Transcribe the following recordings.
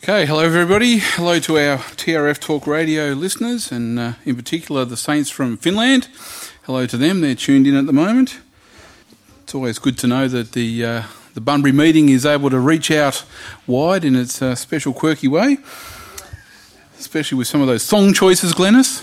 Okay, hello everybody. Hello to our TRF Talk Radio listeners and in particular the saints from Finland. Hello to them, they're tuned in at the moment. It's always good to know that the Bunbury meeting is able to reach out wide in its special quirky way, especially with some of those song choices, Glennis.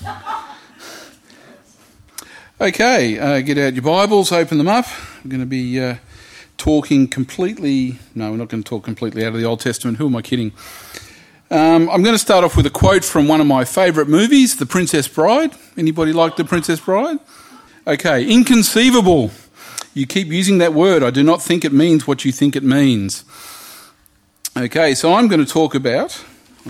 Okay, get out your Bibles, open them up. We're going to be talking completely... No, we're not going to talk completely out of the Old Testament. Who am I kidding? I'm going to start off with a quote from one of my favourite movies, The Princess Bride. Anybody like The Princess Bride? Okay, inconceivable. You keep using that word. I do not think it means what you think it means. Okay, so I'm going to talk about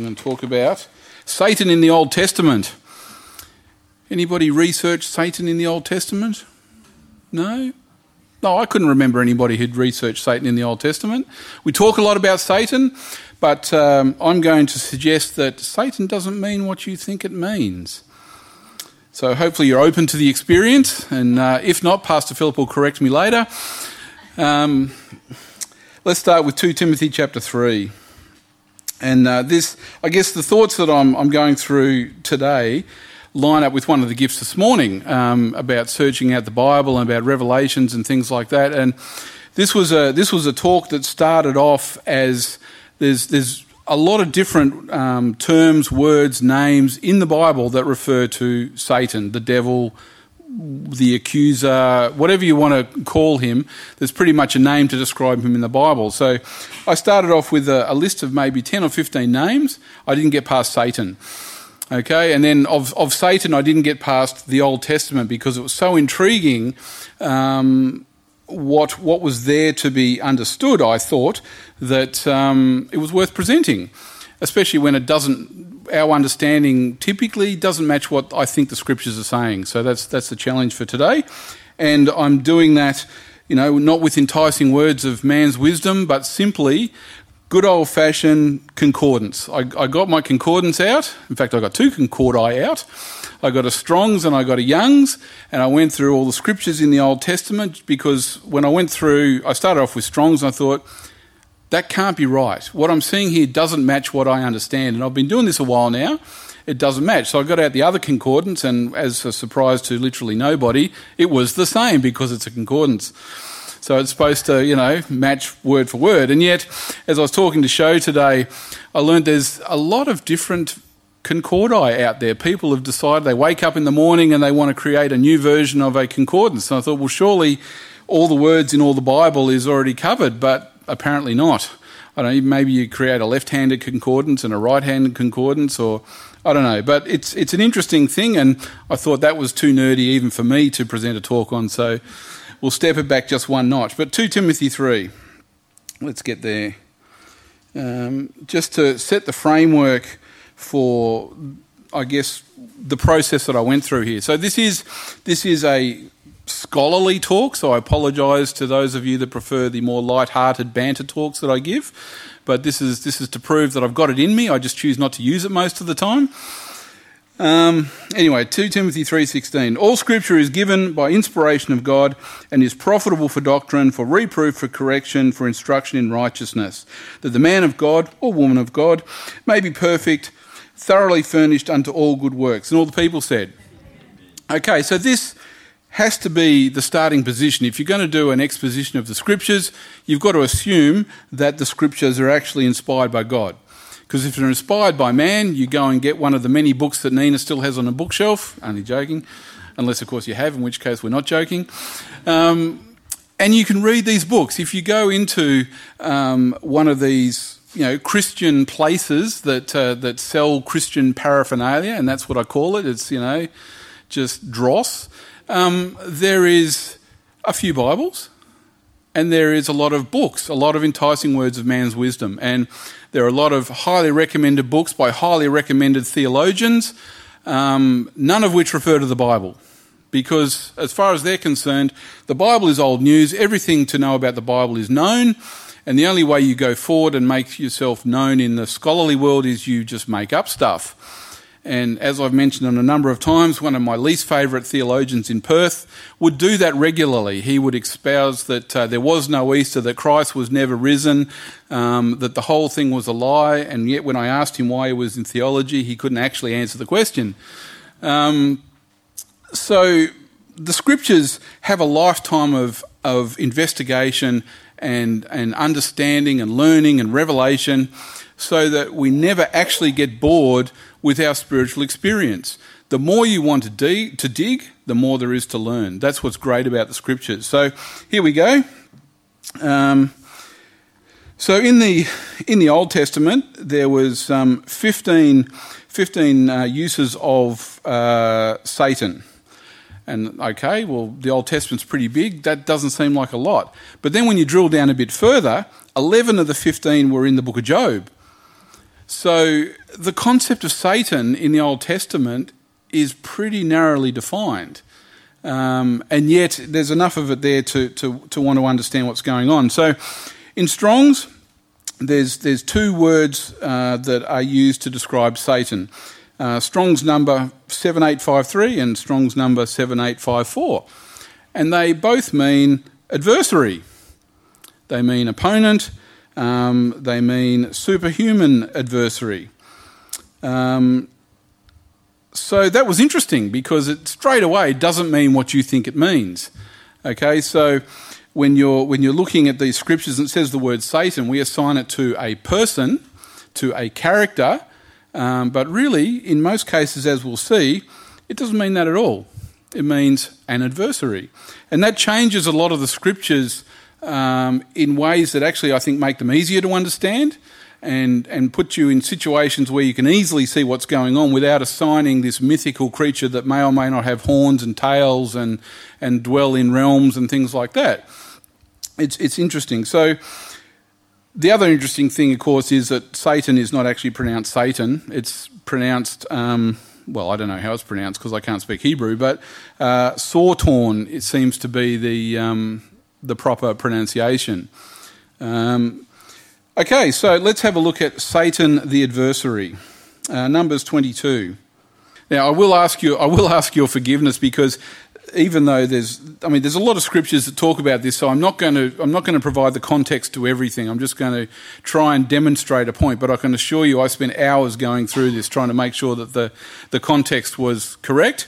Satan in the Old Testament. Anybody research Satan in the Old Testament? No? No, I couldn't remember anybody who'd researched Satan in the Old Testament. We talk a lot about Satan, but I'm going to suggest that Satan doesn't mean what you think it means. So hopefully you're open to the experience, and if not, Pastor Philip will correct me later. Let's start with 2 Timothy chapter 3. And this, I guess the thoughts that I'm going through today line up with one of the gifts this morning about searching out the Bible and about revelations and things like that. And this was a talk that started off as there's a lot of different terms, words, names in the Bible that refer to Satan, the devil, the accuser, whatever you want to call him. There's pretty much a name to describe him in the Bible. So I started off with a list of maybe 10 or 15 names. I didn't get past Satan. Okay, and then of Satan, I didn't get past the Old Testament because it was so intriguing what was there to be understood, I thought, that it was worth presenting, especially when our understanding typically doesn't match what I think the Scriptures are saying. So that's the challenge for today. And I'm doing that, not with enticing words of man's wisdom, but simply good old-fashioned concordance. I got my concordance out. In fact, I got two concordi out. I got a Strong's and I got a Young's, and I went through all the scriptures in the Old Testament because when I started off with Strong's and I thought, that can't be right. What I'm seeing here doesn't match what I understand, and I've been doing this a while now. It doesn't match. So I got out the other concordance, and as a surprise to literally nobody, it was the same because it's a concordance. So it's supposed to, match word for word. And yet, as I was talking to Show today, I learned there's a lot of different concordi out there. People have decided they wake up in the morning and they want to create a new version of a concordance. And I thought, well, surely all the words in all the Bible is already covered, but apparently not. I don't know, maybe you create a left-handed concordance and a right-handed concordance, or I don't know. But it's an interesting thing, and I thought that was too nerdy even for me to present a talk on, so we'll step it back just one notch. But 2 Timothy 3, let's get there. Just to set the framework for, I guess, the process that I went through here. So this is a scholarly talk, so I apologise to those of you that prefer the more light-hearted banter talks that I give. But this is to prove that I've got it in me. I just choose not to use it most of the time. Anyway, 2 Timothy 3:16. All scripture is given by inspiration of God and is profitable for doctrine, for reproof, for correction, for instruction in righteousness, that the man of God or woman of God may be perfect, thoroughly furnished unto all good works. And all the people said. Okay, so this has to be the starting position. If you're going to do an exposition of the scriptures, you've got to assume that the scriptures are actually inspired by God. Because if they're inspired by man, you go and get one of the many books that Nina still has on a bookshelf. Only joking. Unless, of course, you have, in which case we're not joking. And you can read these books. If you go into one of these, Christian places that sell Christian paraphernalia, and that's what I call it. It's, just dross. There is a few Bibles, and there is a lot of books, a lot of enticing words of man's wisdom. And there are a lot of highly recommended books by highly recommended theologians, none of which refer to the Bible. Because as far as they're concerned, the Bible is old news. Everything to know about the Bible is known. And the only way you go forward and make yourself known in the scholarly world is you just make up stuff. And as I've mentioned on a number of times, one of my least favourite theologians in Perth would do that regularly. He would espouse that there was no Easter, that Christ was never risen, that the whole thing was a lie, and yet when I asked him why he was in theology, he couldn't actually answer the question. So the Scriptures have a lifetime of investigation and understanding and learning and revelation, so that we never actually get bored with our spiritual experience. The more you want to dig, the more there is to learn. That's what's great about the Scriptures. So here we go. So in the Old Testament, there was 15 uses of Satan. And okay, well, the Old Testament's pretty big. That doesn't seem like a lot. But then when you drill down a bit further, 11 of the 15 were in the book of Job. So the concept of Satan in the Old Testament is pretty narrowly defined. And yet there's enough of it there to want to understand what's going on. So in Strong's, there's two words that are used to describe Satan. Strong's number 7853 and Strong's number 7854. And they both mean adversary. They mean opponent. They mean superhuman adversary. So that was interesting, because it straight away doesn't mean what you think it means. Okay, so when you're looking at these scriptures and it says the word Satan, we assign it to a person, to a character, but really, in most cases, as we'll see, it doesn't mean that at all. It means an adversary. And that changes a lot of the scriptures in ways that actually I think make them easier to understand and put you in situations where you can easily see what's going on without assigning this mythical creature that may or may not have horns and tails and dwell in realms and things like that. It's interesting. So the other interesting thing, of course, is that Satan is not actually pronounced Satan. It's pronounced, well, I don't know how it's pronounced because I can't speak Hebrew, but Sortorn, it seems to be the proper pronunciation. Okay, so let's have a look at Satan the adversary. Numbers 22. Now, I will ask your forgiveness, because even though there's a lot of scriptures that talk about this, so I'm not going to provide the context to everything. I'm just going to try and demonstrate a point. But I can assure you, I spent hours going through this, trying to make sure that the context was correct.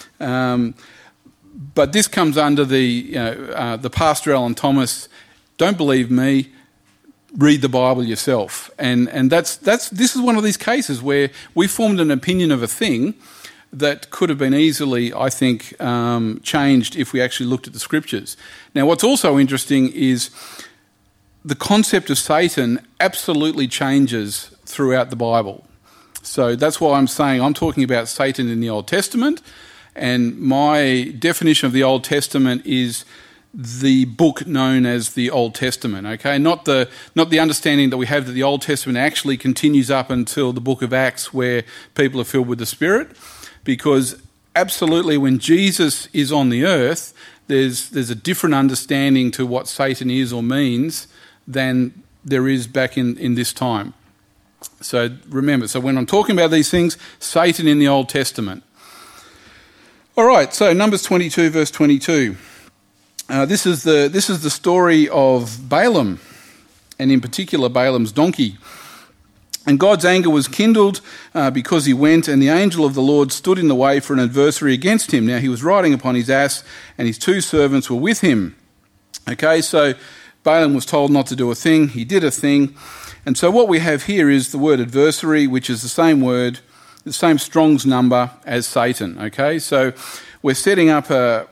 But this comes under the Pastor Alan Thomas, don't believe me, read the Bible yourself. And this is one of these cases where we formed an opinion of a thing that could have been easily, I think, changed if we actually looked at the scriptures. Now, what's also interesting is the concept of Satan absolutely changes throughout the Bible. So that's why I'm saying I'm talking about Satan in the Old Testament, and my definition of the Old Testament is the book known as the Old Testament, okay? Not the understanding that we have that the Old Testament actually continues up until the book of Acts, where people are filled with the Spirit, because absolutely when Jesus is on the earth, there's a different understanding to what Satan is or means than there is back in this time. So remember, so when I'm talking about these things, Satan in the Old Testament. All right, so Numbers 22, verse 22. This is the story of Balaam, and in particular Balaam's donkey. And God's anger was kindled because he went, and the angel of the Lord stood in the way for an adversary against him. Now he was riding upon his ass, and his two servants were with him. Okay, so Balaam was told not to do a thing. He did a thing. And so what we have here is the word adversary, which is the same word, the same Strong's number as Satan. Okay, so we're setting up a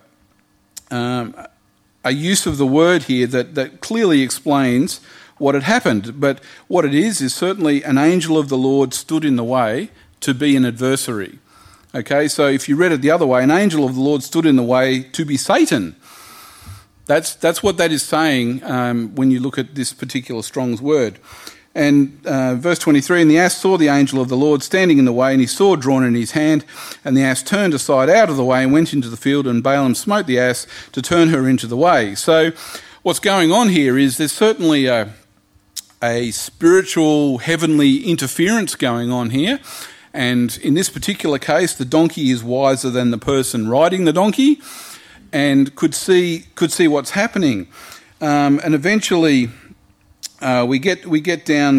use of the word here that clearly explains what had happened. But what it is certainly an angel of the Lord stood in the way to be an adversary. Okay, so if you read it the other way, an angel of the Lord stood in the way to be Satan. That's what that is saying when you look at this particular Strong's word. And verse 23, and the ass saw the angel of the Lord standing in the way, and his sword drawn in his hand, and the ass turned aside out of the way and went into the field, and Balaam smote the ass to turn her into the way. So what's going on here is there's certainly a spiritual, heavenly interference going on here, And in this particular case, the donkey is wiser than the person riding the donkey, and could see what's happening. And eventually, we get down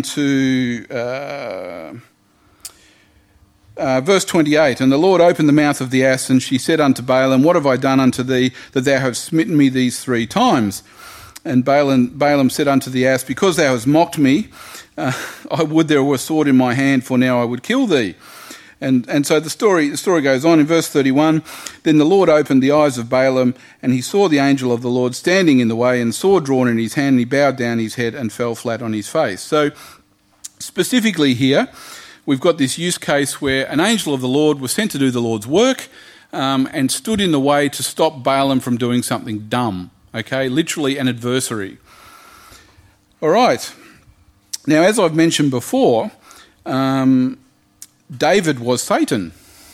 to verse 28. And the Lord opened the mouth of the ass, and she said unto Balaam, What have I done unto thee, that thou hast smitten me these 3 times? And Balaam said unto the ass, Because thou hast mocked me, I would there were a sword in my hand, for now I would kill thee. And so the story goes on in verse 31. Then the Lord opened the eyes of Balaam, and he saw the angel of the Lord standing in the way, and sword drawn in his hand, and he bowed down his head and fell flat on his face. So specifically here, we've got this use case where an angel of the Lord was sent to do the Lord's work, and stood in the way to stop Balaam from doing something dumb. Okay, literally an adversary. All right. Now, as I've mentioned before, David was Satan.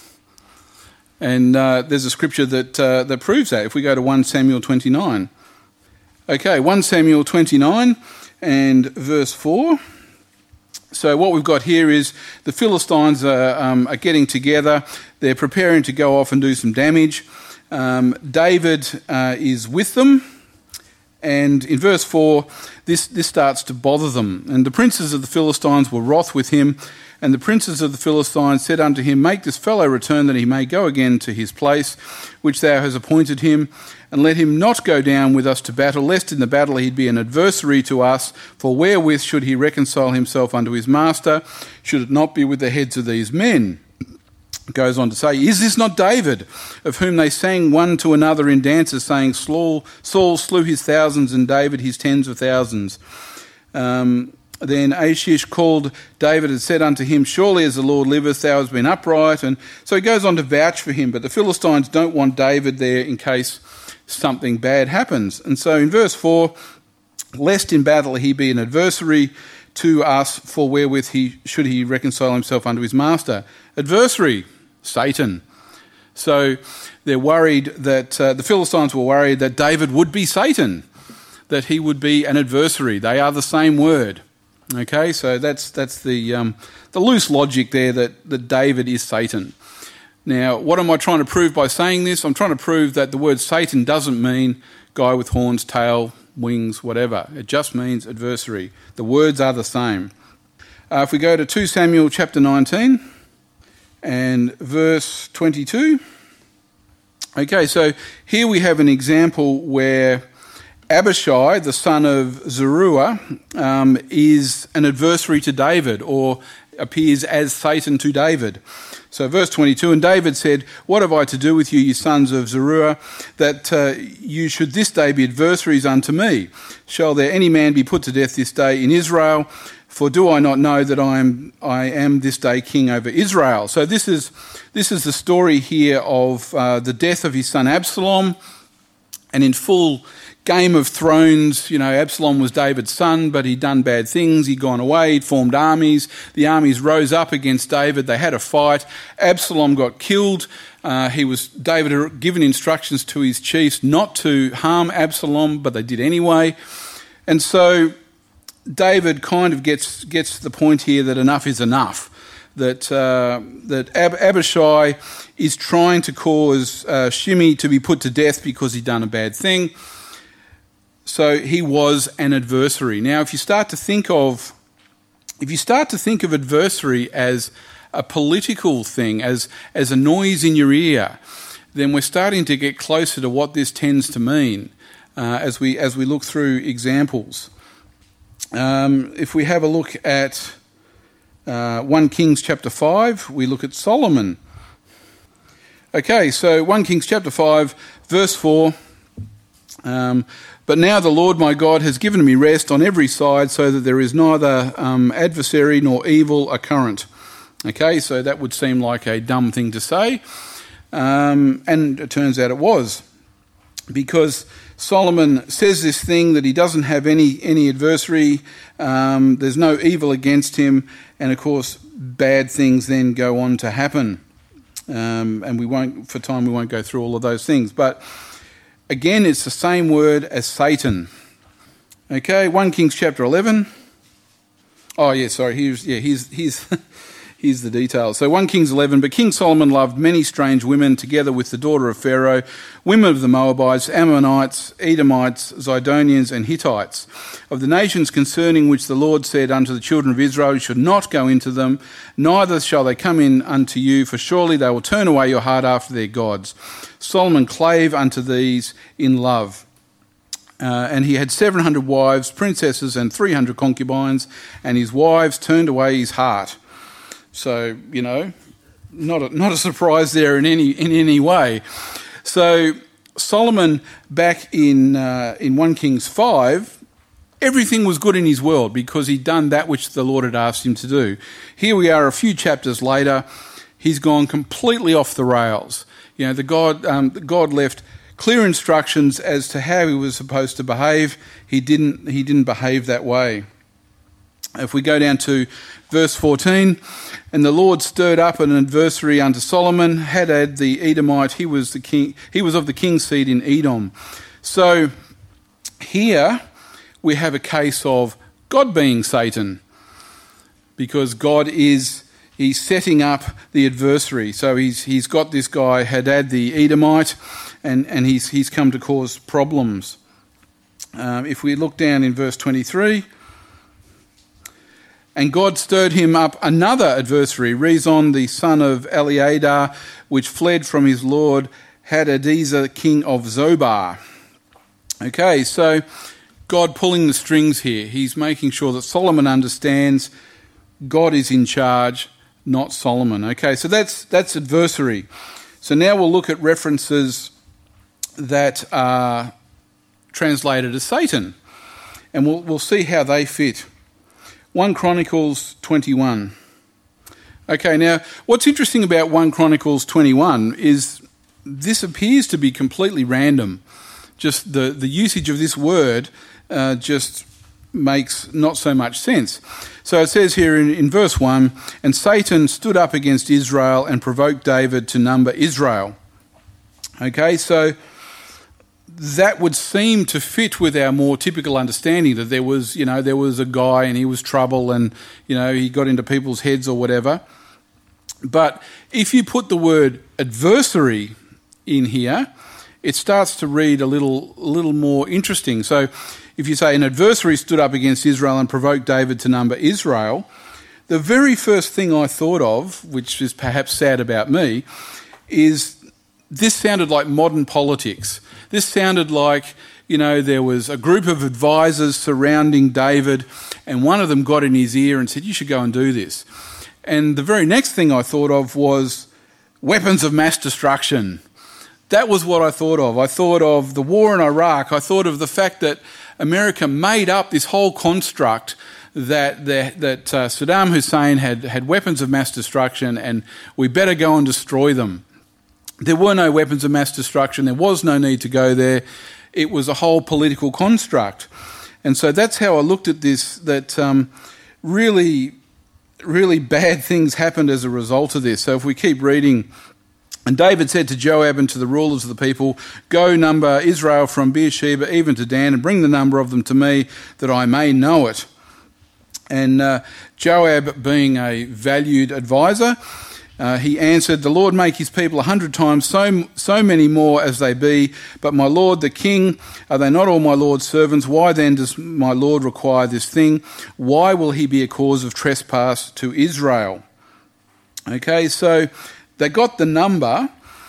And there's a scripture that proves that. If we go to 1 Samuel 29. Okay, 1 Samuel 29 and verse 4. So what we've got here is the Philistines are getting together. They're preparing to go off and do some damage. David is with them. And in verse 4, this starts to bother them. And the princes of the Philistines were wroth with him. And the princes of the Philistines said unto him, Make this fellow return, that he may go again to his place, which thou hast appointed him, and let him not go down with us to battle, lest in the battle he be an adversary to us. For wherewith should he reconcile himself unto his master? Should it not be with the heads of these men? It goes on to say, Is this not David, of whom they sang one to another in dances, saying, Saul slew his thousands, and David his tens of thousands? Then Achish called David and said unto him, Surely as the Lord liveth, thou hast been upright. And so he goes on to vouch for him, but the Philistines don't want David there in case something bad happens. And so in verse 4, Lest in battle he be an adversary to us, for wherewith should he reconcile himself unto his master? Adversary, Satan. So they're worried that, the Philistines were worried that David would be Satan, that he would be an adversary. They are the same word. Okay, so that's the loose logic there that David is Satan. Now, what am I trying to prove by saying this? I'm trying to prove that the word Satan doesn't mean guy with horns, tail, wings, whatever. It just means adversary. The words are the same. If we go to 2 Samuel chapter 19 and verse 22. Okay, so here we have an example where Abishai, the son of Zeruiah, is an adversary to David, or appears as Satan to David. So verse 22, And David said, What have I to do with you, ye sons of Zeruiah, that you should this day be adversaries unto me? Shall there any man be put to death this day in Israel? For do I not know that I am this day king over Israel? So this is the story here of the death of his son Absalom, and in full Game of Thrones, Absalom was David's son, but he'd done bad things. He'd gone away, he'd formed armies. The armies rose up against David. They had a fight. Absalom got killed. David had given instructions to his chiefs not to harm Absalom, but they did anyway. And so David kind of gets to the point here that enough is enough. That Abishai is trying to cause Shimei to be put to death because he'd done a bad thing. So he was an adversary. Now, if you start to think of adversary as a political thing, as a noise in your ear, then we're starting to get closer to what this tends to mean as we look through examples. If we have a look at 1 Kings chapter 5, we look at Solomon. Okay, so 1 Kings chapter 5, verse 4. But now the Lord my God has given me rest on every side, so that there is neither adversary nor evil occurrent. Okay, so that would seem like a dumb thing to say, and it turns out it was, because Solomon says this thing that he doesn't have any adversary, there's no evil against him, and of course bad things then go on to happen. And we won't go through all of those things, but again, it's the same word as Satan. Okay, 1 Kings chapter 11. Oh, yeah, sorry. He's Here's the details. So 1 Kings 11, but King Solomon loved many strange women together with the daughter of Pharaoh, women of the Moabites, Ammonites, Edomites, Zidonians and Hittites, of the nations concerning which the Lord said unto the children of Israel, you should not go into them, neither shall they come in unto you, for surely they will turn away your heart after their gods. Solomon clave unto these in love. And he had 700 wives, princesses, and 300 concubines, and his wives turned away his heart. So, not a surprise there in any way. So Solomon, back in 1 Kings 5, everything was good in his world because he'd done that which the Lord had asked him to do. Here we are a few chapters later. He's gone completely off the rails. God left clear instructions as to how he was supposed to behave. He didn't behave that way. If we go down to verse 14, and the Lord stirred up an adversary unto Solomon, Hadad the Edomite. He was the king. He was of the king's seed in Edom. So here we have a case of God being Satan, because God he's setting up the adversary. So he's got this guy Hadad the Edomite, and he's come to cause problems. If we look down in verse 23. And God stirred him up another adversary, Rezon the son of Eliada, which fled from his lord Hadadezer, king of Zobar. Okay, so God pulling the strings here. He's making sure that Solomon understands God is in charge, not Solomon. Okay, so that's adversary. So now we'll look at references that are translated as Satan, and we'll see how they fit. 1 Chronicles 21. Okay, now what's interesting about 1 Chronicles 21 is this appears to be completely random. Just the usage of this word just makes not so much sense. So it says here in verse 1, and Satan stood up against Israel and provoked David to number Israel. Okay, so that would seem to fit with our more typical understanding that there was a guy and he was trouble and, he got into people's heads or whatever. But if you put the word adversary in here, it starts to read a little more interesting. So if you say an adversary stood up against Israel and provoked David to number Israel, the very first thing I thought of, which is perhaps sad about me, is this sounded like modern politics. This sounded like, there was a group of advisors surrounding David, and one of them got in his ear and said, you should go and do this. And the very next thing I thought of was weapons of mass destruction. That was what I thought of. I thought of the war in Iraq. I thought of the fact that America made up this whole construct that Saddam Hussein had weapons of mass destruction and we better go and destroy them. There were no weapons of mass destruction. There was no need to go there. It was a whole political construct. And so that's how I looked at this, that really, really bad things happened as a result of this. So if we keep reading, and David said to Joab and to the rulers of the people, go number Israel from Beersheba even to Dan and bring the number of them to me that I may know it. And Joab, being a valued advisor, he answered, the Lord make his people 100 times so many more as they be, but my lord the king, are they not all my lord's servants? Why then does my lord require this thing? Why will he be a cause of trespass to Israel? Okay, so they got the number,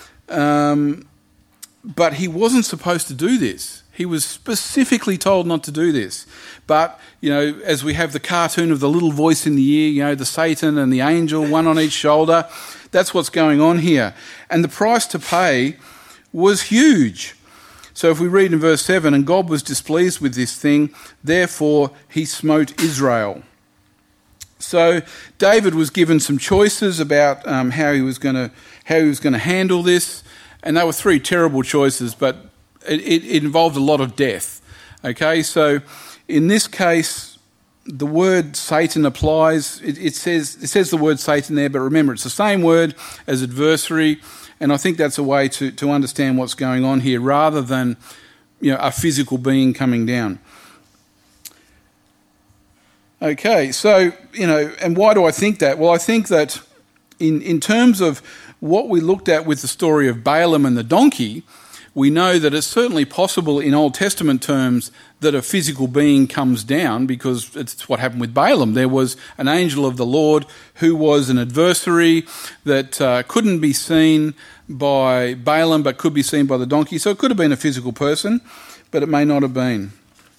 but he wasn't supposed to do this. He was specifically told not to do this. But, as we have the cartoon of the little voice in the ear, the Satan and the angel, one on each shoulder, that's what's going on here. And the price to pay was huge. So if we read in verse 7, and God was displeased with this thing, therefore he smote Israel. So David was given some choices about how he was going to handle this, and they were three terrible choices, but it involved a lot of death. Okay, so in this case, the word Satan applies. It says the word Satan there, but remember, it's the same word as adversary, and I think that's a way to understand what's going on here, rather than a physical being coming down. Okay, so, and why do I think that? Well, I think that in terms of what we looked at with the story of Balaam and the donkey, we know that it's certainly possible in Old Testament terms that a physical being comes down, because it's what happened with Balaam. There was an angel of the Lord who was an adversary that couldn't be seen by Balaam but could be seen by the donkey. So it could have been a physical person, but it may not have been.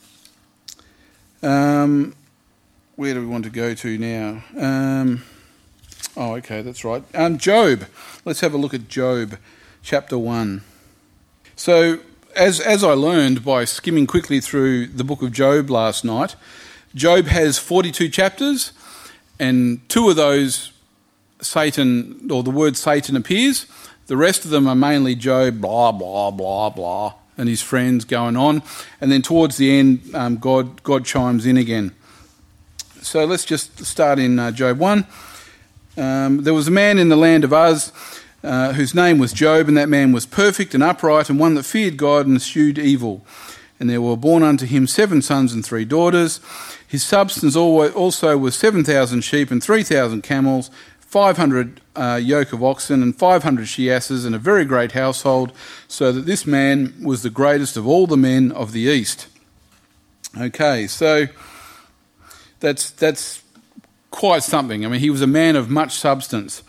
Where do we want to go to now? Okay, that's right. Job. Let's have a look at Job, chapter 1. So, as I learned by skimming quickly through the book of Job last night, Job has 42 chapters, and 2 of those Satan, or the word Satan, appears. The rest of them are mainly Job, blah, blah, blah, blah, and his friends going on. And then towards the end, God chimes in again. So let's just start in Job 1. There was a man in the land of Uz, whose name was Job, and that man was perfect and upright, and one that feared God and eschewed evil. And there were born unto him 7 sons and 3 daughters. His substance also was 7,000 sheep and 3,000 camels, 500 yoke of oxen and 500 she-asses, and a very great household, so that this man was the greatest of all the men of the east. Okay, so that's quite something. I mean, he was a man of much substance.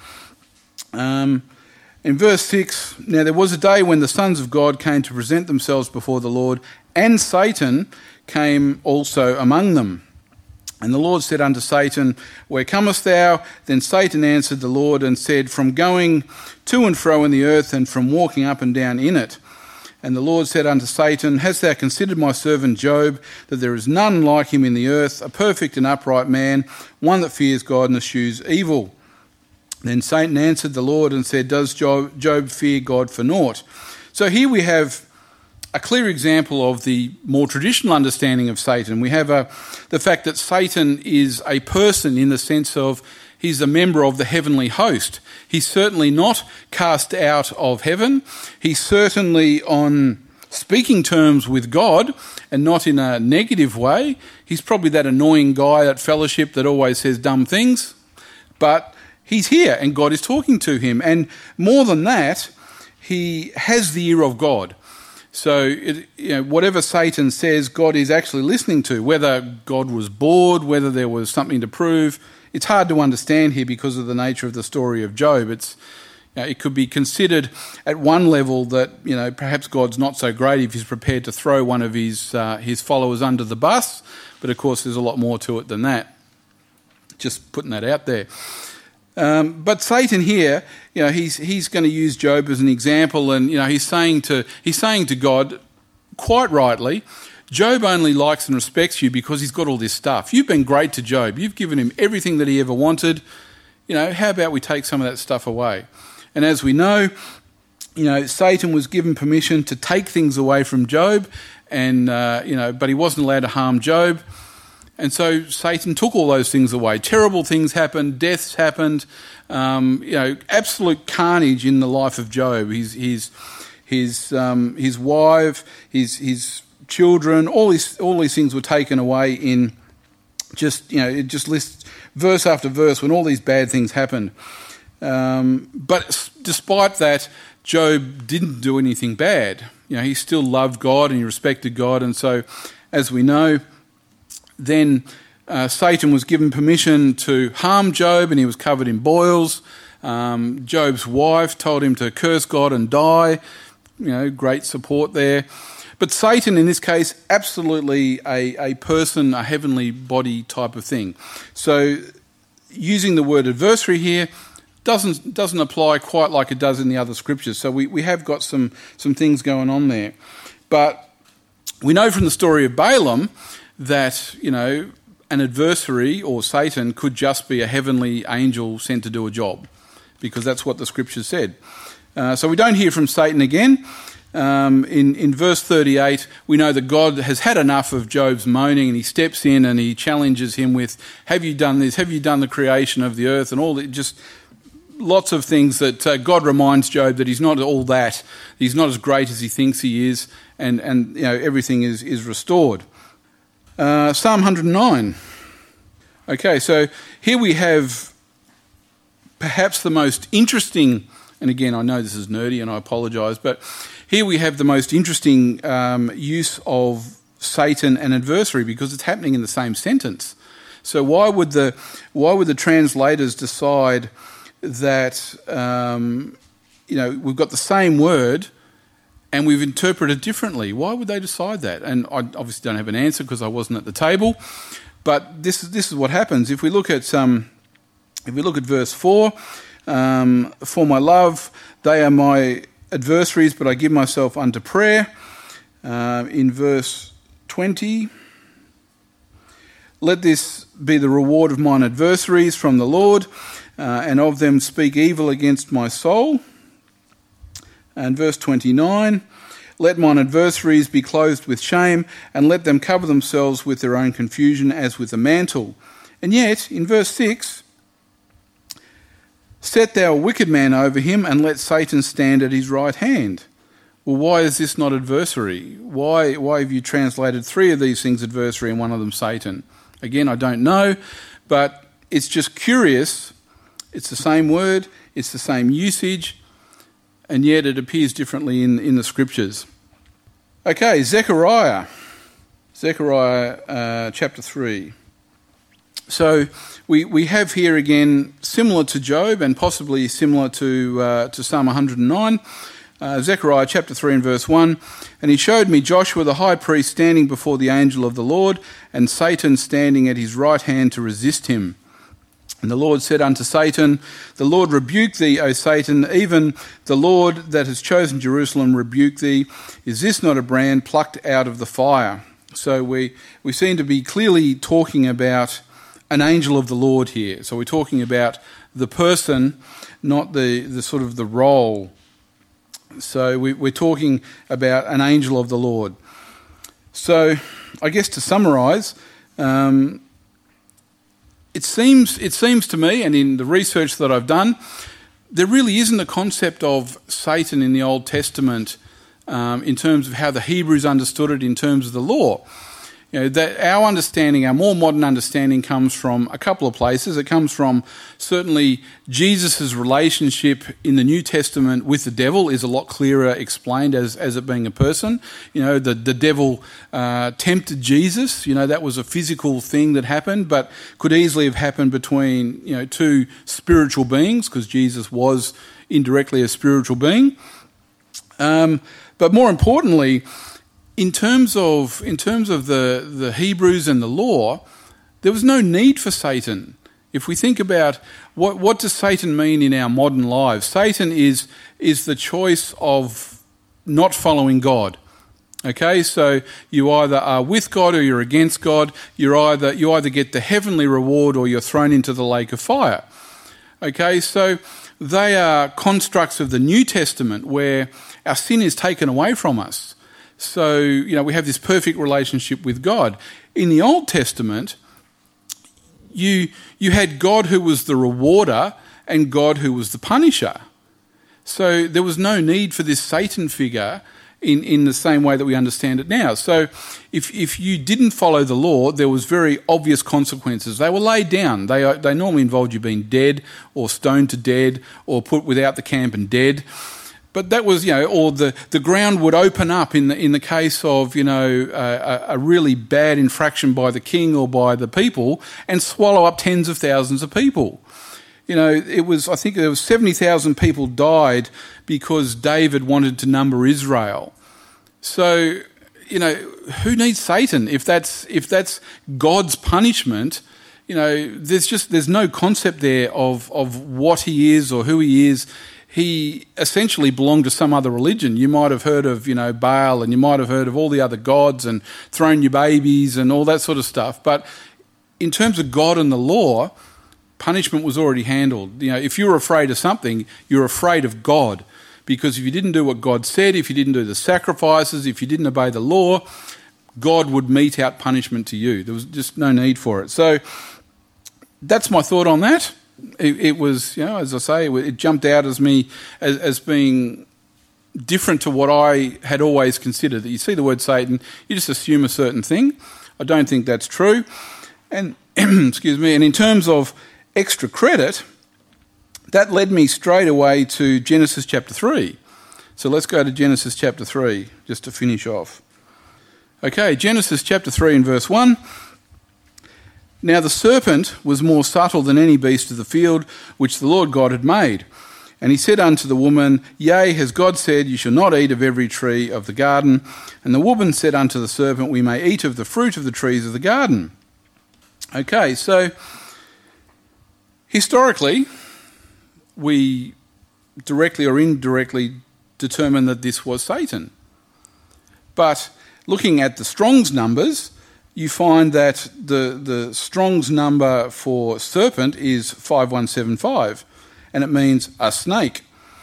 In verse 6, now there was a day when the sons of God came to present themselves before the Lord, and Satan came also among them. And the Lord said unto Satan, Where comest thou? Then Satan answered the Lord and said, From going to and fro in the earth, and from walking up and down in it. And the Lord said unto Satan, Hast thou considered my servant Job, that there is none like him in the earth, a perfect and upright man, one that fears God and eschews evil? Then Satan answered the Lord and said, Does Job fear God for naught? So here we have a clear example of the more traditional understanding of Satan. We have the fact that Satan is a person in the sense of he's a member of the heavenly host. He's certainly not cast out of heaven. He's certainly on speaking terms with God, and not in a negative way. He's probably that annoying guy at fellowship that always says dumb things, but he's here and God is talking to him. And more than that, he has the ear of God. So whatever Satan says, God is actually listening to. Whether God was bored, whether there was something to prove, it's hard to understand here because of the nature of the story of Job. It could be considered at one level that perhaps God's not so great if he's prepared to throw one of his followers under the bus, but of course there's a lot more to it than that. Just putting that out there. But Satan here, he's going to use Job as an example, and he's saying to God, quite rightly, Job only likes and respects you because he's got all this stuff. You've been great to Job. You've given him everything that he ever wanted. How about we take some of that stuff away? And as we know, Satan was given permission to take things away from Job, and but he wasn't allowed to harm Job. And so Satan took all those things away. Terrible things happened, deaths happened, absolute carnage in the life of Job. His wife, his children, all these things were taken away in it just lists verse after verse when all these bad things happened. But despite that, Job didn't do anything bad. He still loved God and he respected God. And so, as we know, then Satan was given permission to harm Job, and he was covered in boils. Job's wife told him to curse God and die. Great support there. But Satan, in this case, absolutely a person, a heavenly body type of thing. So using the word adversary here doesn't apply quite like it does in the other scriptures. So we have got some things going on there. But we know from the story of Balaam that, an adversary or Satan could just be a heavenly angel sent to do a job, because that's what the scriptures said. So we don't hear from Satan again. In verse 38, we know that God has had enough of Job's moaning, and he steps in and he challenges him with, have you done this? Have you done the creation of the earth? And all that, just lots of things that God reminds Job that he's not all that. He's not as great as he thinks he is, and everything is restored. Psalm 109. Okay, so here we have perhaps the most interesting, and again, I know this is nerdy and I apologise, but here we have the most interesting use of Satan and adversary because it's happening in the same sentence. So why would the translators decide that we've got the same word and we've interpreted differently? Why would they decide that? And I obviously don't have an answer because I wasn't at the table. But this is what happens if we look at verse 4. For my love, they are my adversaries, but I give myself unto prayer. In verse 20, let this be the reward of mine adversaries from the Lord, and of them speak evil against my soul. And verse 29, let mine adversaries be clothed with shame, and let them cover themselves with their own confusion as with a mantle. And yet, in verse 6, set thou a wicked man over him, and let Satan stand at his right hand. Well, why is this not adversary? Why have you translated three of these things adversary and one of them Satan? Again, I don't know, but it's just curious. It's the same word, it's the same usage, and yet it appears differently in the scriptures. Okay, Zechariah chapter 3. So we have here again, similar to Job and possibly similar to Psalm 109, Zechariah chapter 3 and verse 1. And he showed me Joshua the high priest standing before the angel of the Lord, and Satan standing at his right hand to resist him. And the Lord said unto Satan, the Lord rebuke thee, O Satan, even the Lord that has chosen Jerusalem rebuke thee. Is this not a brand plucked out of the fire? So we seem to be clearly talking about an angel of the Lord here. So we're talking about the person, not the sort of the role. So we're talking about an angel of the Lord. So I guess to summarise, it seems to me, and in the research that I've done, there really isn't a concept of Satan in the Old Testament in terms of how the Hebrews understood it in terms of the law. That our understanding, our more modern understanding, comes from a couple of places. It comes from certainly Jesus' relationship in the New Testament with the devil is a lot clearer explained as it being a person. The devil tempted Jesus. That was a physical thing that happened, but could easily have happened between two spiritual beings, because Jesus was indirectly a spiritual being. But more importantly, in terms of the Hebrews and the law, there was no need for Satan. If we think about what does Satan mean in our modern lives, Satan is the choice of not following God. Okay, so you either are with God or you're against God. You either get the heavenly reward or you're thrown into the lake of fire. Okay, so they are constructs of the New Testament where our sin is taken away from us. So, we have this perfect relationship with God. In the Old Testament, you had God who was the rewarder and God who was the punisher. So there was no need for this Satan figure in the same way that we understand it now. So if you didn't follow the law, there was very obvious consequences. They were laid down. They normally involved you being dead or stoned to death or put without the camp and dead. But that was, or the ground would open up in the case of, a really bad infraction by the king or by the people and swallow up tens of thousands of people. I think there was 70,000 people died because David wanted to number Israel. So, who needs Satan if that's God's punishment? There's no concept there of what he is or who he is. He essentially belonged to some other religion. You might have heard of, Baal, and you might have heard of all the other gods and thrown your babies and all that sort of stuff. But in terms of God and the law, punishment was already handled. If you were afraid of something, you're afraid of God. Because if you didn't do what God said, if you didn't do the sacrifices, if you didn't obey the law, God would mete out punishment to you. There was just no need for it. So that's my thought on that. It was, as I say, it jumped out as me as being different to what I had always considered. That you see the word Satan, you just assume a certain thing. I don't think that's true. And excuse me. And in terms of extra credit, that led me straight away to Genesis chapter 3. So let's go to Genesis chapter 3 just to finish off. Okay, Genesis chapter 3 and verse 1. Now the serpent was more subtle than any beast of the field which the Lord God had made. And he said unto the woman, Yea, has God said, You shall not eat of every tree of the garden? And the woman said unto the serpent, We may eat of the fruit of the trees of the garden. Okay, so historically, we directly or indirectly determine that this was Satan. But looking at the Strong's numbers, you find that the Strong's number for serpent is 5175, and it means a snake.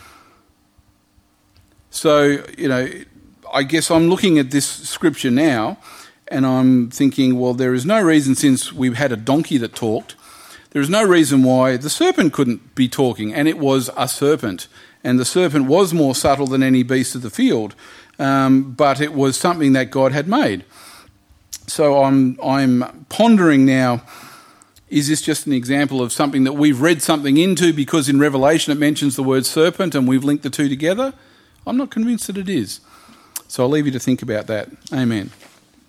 So, I guess I'm looking at this scripture now, and I'm thinking, well, there is no reason, since we've had a donkey that talked, there is no reason why the serpent couldn't be talking, and it was a serpent. And the serpent was more subtle than any beast of the field, but it was something that God had made. So I'm pondering now, is this just an example of something that we've read something into because in Revelation it mentions the word serpent and we've linked the two together? I'm not convinced that it is. So I'll leave you to think about that. Amen.